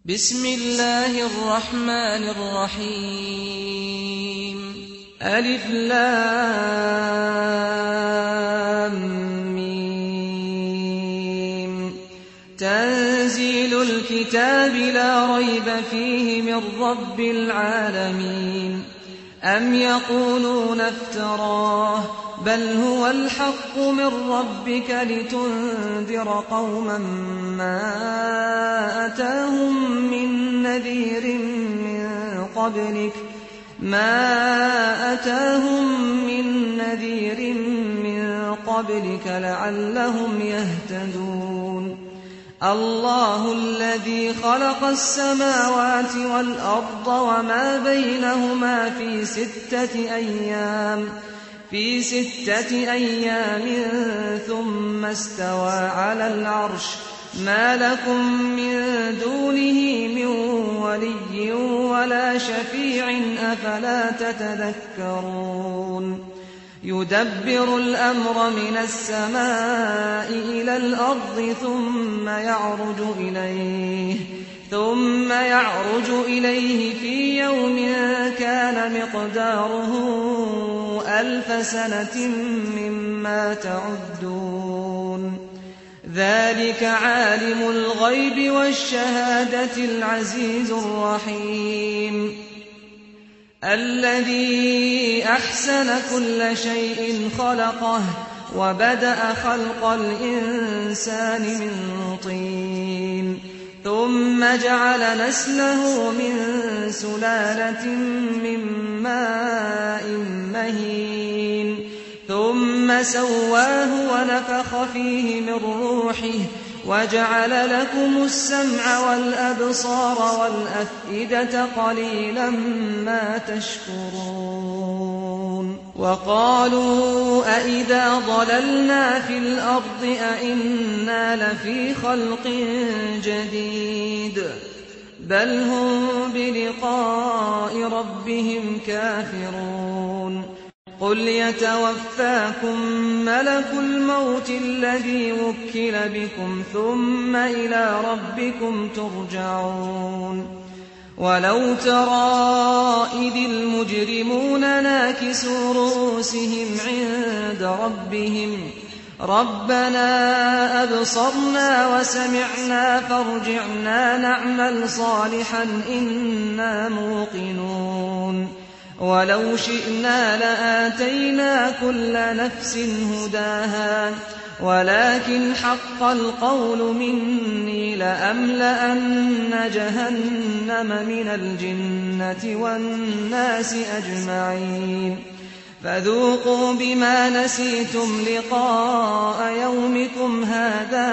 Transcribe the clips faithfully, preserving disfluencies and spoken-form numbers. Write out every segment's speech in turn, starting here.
بسم الله الرحمن الرحيم ألف لام ميم تنزيل الكتاب لا ريب فيه من رب العالمين أم يقولون افتراه بل هو الحق من ربك لتنذر قوما ما أتاهم من نذير من قبلك ما أتاهم من نذير من قبلك لعلهم يهتدون الله الذي خلق السماوات والأرض وما بينهما في ستة أيام في ستة أيام ثم استوى على العرش ما لكم من دونه من ولي ولا شفيع أفلا تتذكرون يدبر الأمر من السماء إلى الأرض ثم يعرج إليه ثم يعرج إليه في يوم كان مقداره ألف سنة مما تعدون ذلك عالم الغيب والشهادة العزيز الرحيم الذي أحسن كل شيء خلقه وبدأ خلق الإنسان من طين ثم جعل نسله من سلالة من ماء مهين ثم سواه ونفخ فيه من روحه وجعل لكم السمع والأبصار والأفئدة قليلا ما تشكرون وقالوا أئذا ضللنا في الأرض أئنا لفي خلق جديد بل هم بلقاء ربهم كافرون قل يتوفاكم ملك الموت الذي وكل بكم ثم إلى ربكم ترجعون ولو ترى إذ المجرمون ناكسوا رؤوسهم عند ربهم ربنا أبصرنا وسمعنا فارجعنا نعمل صالحا إنا موقنون ولو شئنا لآتينا كل نفس هداها ولكن حق القول مني لأملأن جهنم من الجنة والناس أجمعين فذوقوا بما نسيتم لقاء يومكم هذا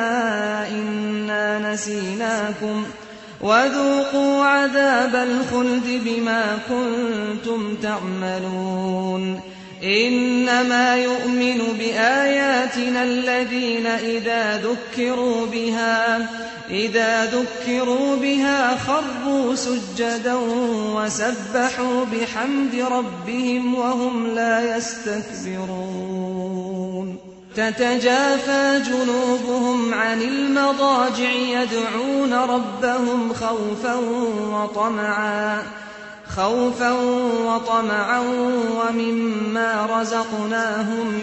إنا نسيناكم وذوقوا عذاب الخلد بما كنتم تعملون إنما يؤمن بآياتنا الذين إذا ذكروا بها إذا ذكروا بها خروا سجدا وسبحوا بحمد ربهم وهم لا يستكبرون تتجافى جنوبهم عن المضاجع يدعون ربهم خوفا وطمعا خوفا وطمعا ومما رزقناهم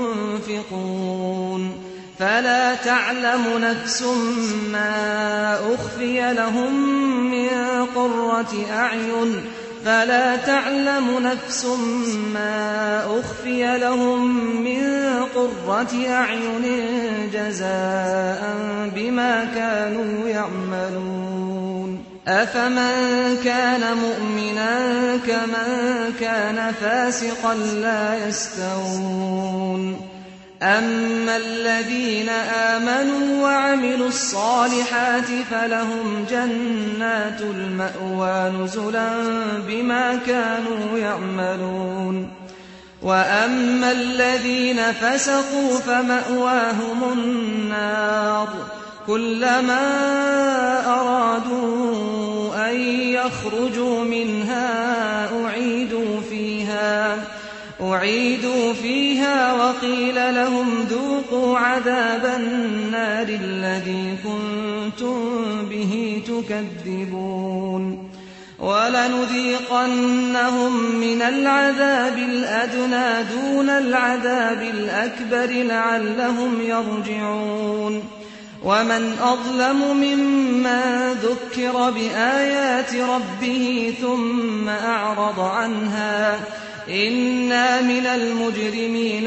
ينفقون فلا تعلم نفس ما أخفي لهم من قرة أعين فلا تعلم نفس ما أخفي لهم من قرة أعين جزاء بما كانوا يعملون أفمن كان مؤمنا كمن كان فاسقا لا يستوون أما الذين آمنوا وعملوا الصالحات فلهم جنات المأوى نزلا بما كانوا يعملون وأما الذين فسقوا فمأواهم النار كلما أرادوا أن يخرجوا منها أعيدوا فيها أعيدوا فيها وقيل لهم ذوقوا عذاب النار الذي كنتم كنتم به تكذبون ولنذيقنهم من العذاب الأدنى دون العذاب الأكبر لعلهم يرجعون ومن أظلم ممن ذكر بآيات ربه ثم أعرض عنها إنا من المجرمين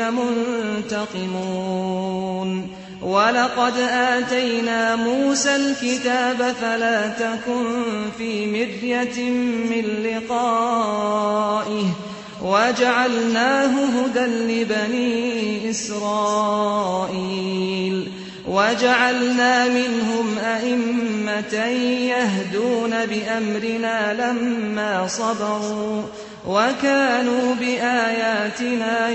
منتقمون ولقد آتينا موسى الكتاب فلا تكن في مرية من لقائه وجعلناه هدى لبني إسرائيل وجعلنا منهم أئمة يهدون بأمرنا لما صبروا وكانوا بآياتنا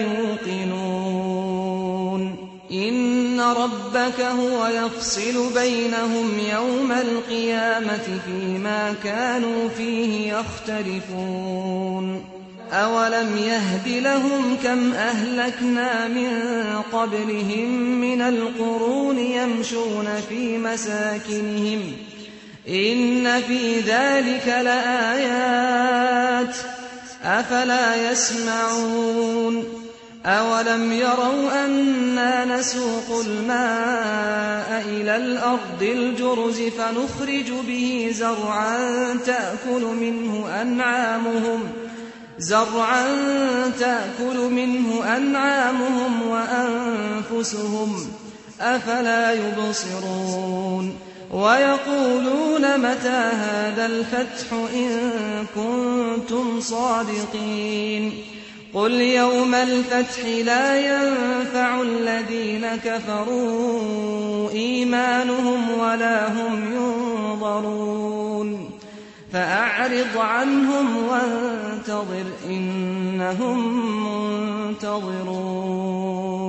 يوقنون إن ربك هو يفصل بينهم يوم القيامة فيما كانوا فيه يختلفون أولم يهد لهم كم أهلكنا من قبلهم من القرون يمشون في مساكنهم إن في ذلك لآيات أفلا يسمعون أولم يروا أنا نسوق الماء إلى الأرض الجرز فنخرج به زرعا تأكل منه أنعامهم زرعا تأكل منه أنعامهم وأنفسهم أفلا يبصرون ويقولون متى هذا الفتح إن كنتم صادقين قل يوم الفتح لا ينفع الذين كفروا إيمانهم ولا هم ينظرون فأعرض عنهم وانتظر إنهم منتظرون